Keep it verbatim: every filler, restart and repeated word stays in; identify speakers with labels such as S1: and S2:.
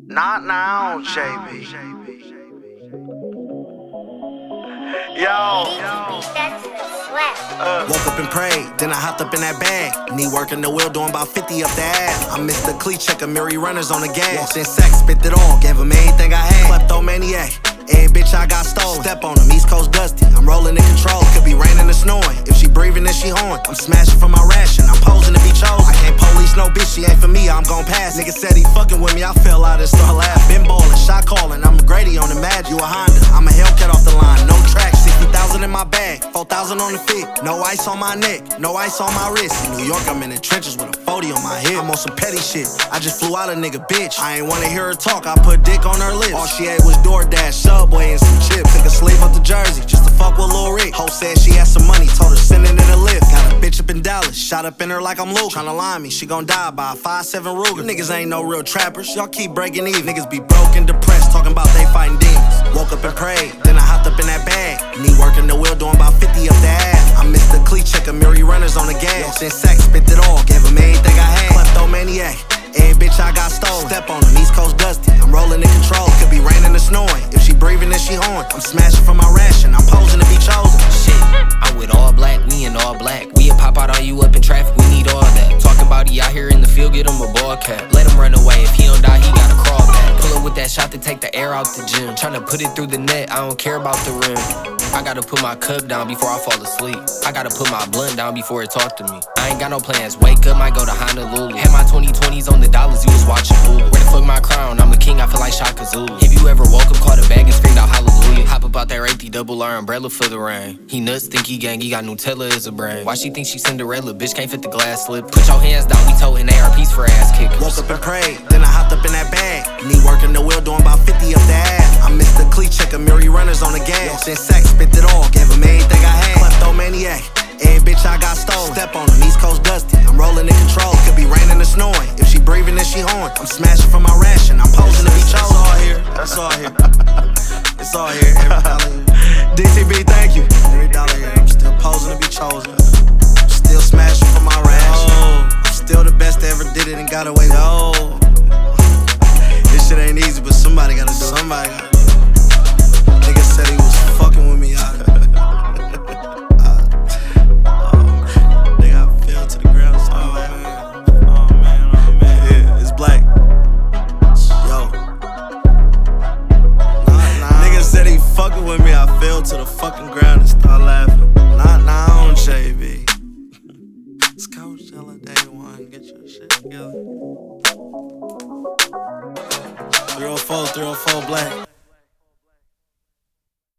S1: Not now, J B. Yo.
S2: Uh. Woke up and prayed, then I hopped up in that bag. Knee working the wheel, doing about fifty up the ass. I missed the cleat checker, Mary runners on the gas. Walked in sex, spit it all, gave him everything I had. Kleptomaniac, every bitch I got stolen. Step on him, East Coast dusty, I'm rolling in control. Could be raining or snowing, if she breathing then she horn. I'm smashing for my ration, I'm posing to be chosen. I can't police no bitch, she ain't for me, I'm gon' pass. Nigga said he fucking with me, I fell out and start laughing. Been ballin', shot callin', I'm a Grady on the Mad, you a Honda. I'm a Hellcat off the line, no track, sixty thousand in my bag, four thousand on the fit. No ice on my neck, no ice on my wrist. In New York, I'm in the trenches with a forty on my hip. I'm on some petty shit, I just flew out a nigga bitch. I ain't wanna hear her talk, I put dick on her lips. All she ate was DoorDash, Subway, and some chips. Took a sleeve up to Jersey, just to fuck with Lil Rick. Ho said she had some money, told her send it in a lift. Got a bitch up in Dallas, shot up in her like I'm Luke. Tryna line me, she gon' die by a five seven Ruger. Niggas ain't no real trappers, y'all keep breaking even. Niggas be broke and depressed, talking about they fighting demons. Woke up and prayed, then I hopped up in that bag. Knee working the wheel, doing about fifty up the ass. I missed the cleat checker, Mary runners on the gas. Walked in sex, spit it all, gave him everything I had. Kleptomaniac, every bitch I got stolen. Step on him, East Coast dusty, I'm rolling in control. Could be raining or snowing, if she breathing then she horn. I'm smashing for my ration, I'm posing to be chosen.
S3: Shit, I'm with all black, we in all black. We'll pop out on you up in traffic, we need all that. Talking about he out here in the field, get him a ball cap. Let him run away, if he don't die, he gotta crawl back. Pull up with that shot to take the air out the gym. Tryna put it through the net, I don't care about the rim. I gotta put my cup down before I fall asleep. I gotta put my blunt down before it talk to me. I ain't got no plans, wake up, might go to Honolulu. Had my twenty twenties on the dollars, you was watching Hulu. Where the fuck my crown? I'm a king, I feel like Shaka Zulu. If you ever woke up, caught a bag and screamed out hallelujah. Hop up out that rapey, double R umbrella for the rain. He nuts, think he gang, he got Nutella as a brain. Why she think she Cinderella? Bitch can't fit the glass slip. Put your hands down, we toting A R Ps for ass kickers.
S2: Woke up and prayed, then I hopped up in that bag. Knee working the wheel, doing about fifty up the ass. I missed the cleat checker, Mary runners on the gas. Walked in sex, spit it all, gave him everything I had. Kleptomaniac, every bitch I got stolen. Step on him, East Coast dusty, I'm rolling in control. Could be raining or snowing, if she breathing then she horn. I'm smashing for my ration, I'm posing to be chosen. It's all here, it's all here. It's all here, every dollar here. D T B, thank you. Every dollar here, I'm still posing to be chosen. I'm still smashing for my ration. I'm still the best that ever did it and got away with it. This shit ain't easy, but somebody gotta do it. Somebody gotta do it. Nigga said he was fucking with me out. Fucking with me, I fell to the fucking ground and start laughing. Not now on J B. It's Coachella day one, get your shit together. three oh four, three oh four black.